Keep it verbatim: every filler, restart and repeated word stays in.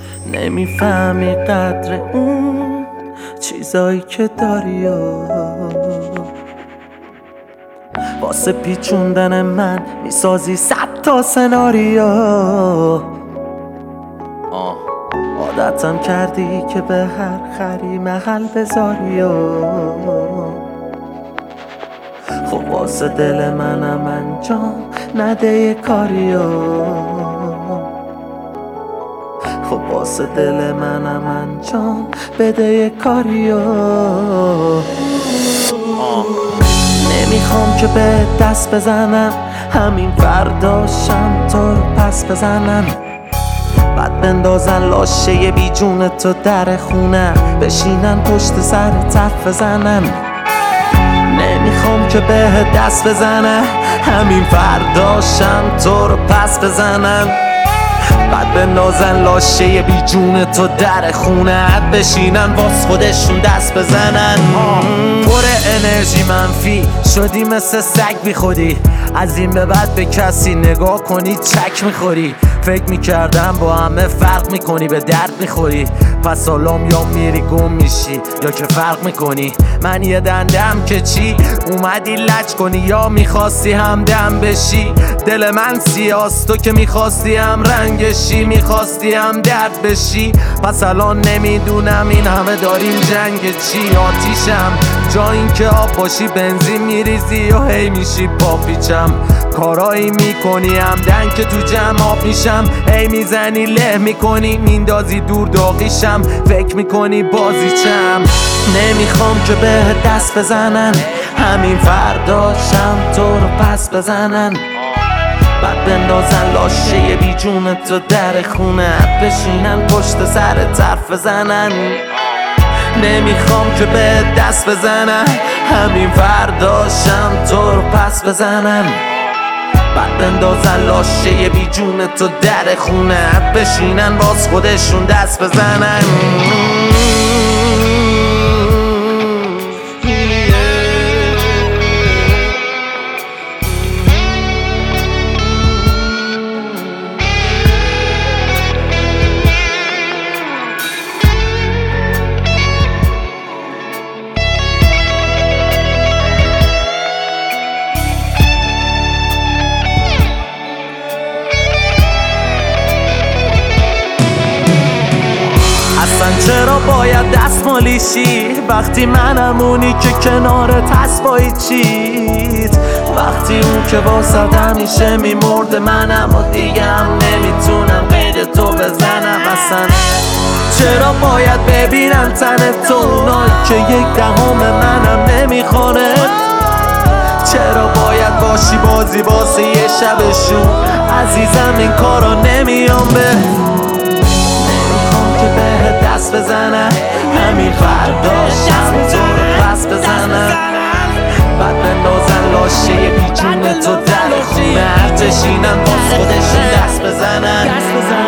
نمیفهمی قدر اون چیزایی که داری و واسه پیچوندن من میسازی صد تا سناریو. آه عادتم کردی که به هر خری محل بذاری و خب واسه دل منم انجام نده یه کاریو. خب واسه دل منم انجام بده یه کاریو. نمیخوام که به دست بزنم همین فرداشم تو رو پس بزنم، بعد بندازن لاشه بی جون تو در خونه بشینن پشت سر حرف بزنن. نمیخوام که به دست بزنم همین فرداشم تو رو پس بزنن، بعد بندازن لاشه بی جون تو در خونت بشینن واس خودشون دست بزنن. پر انرژی منفی شدی مثل سگ بی خودی، از این به بعد به کسی نگاه کنی چک میخوری. فکر میکردم با همه فرق میکنی به درد میخوری، پس حالام یا میری گم میشی یا که فرق میکنی. من یه دندم که چی اومدی لج کنی یا میخواستی همدم بشی. دل من سیاست تو که میخواستی هم رنگشی، میخواستی هم درد بشی. پس الان نمیدونم این همه داریم جنگ چی. آتیشم جا این که آب باشی بنزین میریزی و هی میشی پاپیچم. کارایی میکنی همدن که تو جمع آب میشم، هی میزنی له میکنی میندازی دور داغیشم. فکر میکنی بازیچم. نمیخوام که به دست بزنن همین فرداشم تو رو پس بزنن، بعد بندازن لاشه بی جون تو در خونه بشینن پشت سر حرف بزنن. نمیخوام که به دست بزنن همین فرداشم تو رو پس بزنن، بعد بندازن لاشه بی جون تو در خونه بشینن باز خودشون دست بزنن. اصلا چرا باید دستمالیشی وقتی منم اونی که کنارت هست با هیچیت؟ وقتی اون که واسد همیشه میمرده منم و دیگه هم نمیتونم غیر تو بزنم. اصلا چرا باید ببینم تن تو اونایی که یک دهم منم نمیخوانه؟ چرا باید باشی بازی واسه یه شبشون؟ عزیزم این کارا نمیام به دست بزنن همین فرداشم تو رو پس بزنن، بعد بندازن لاشه بی جون تو در خونه بشینن باز خودشون دست بزنن.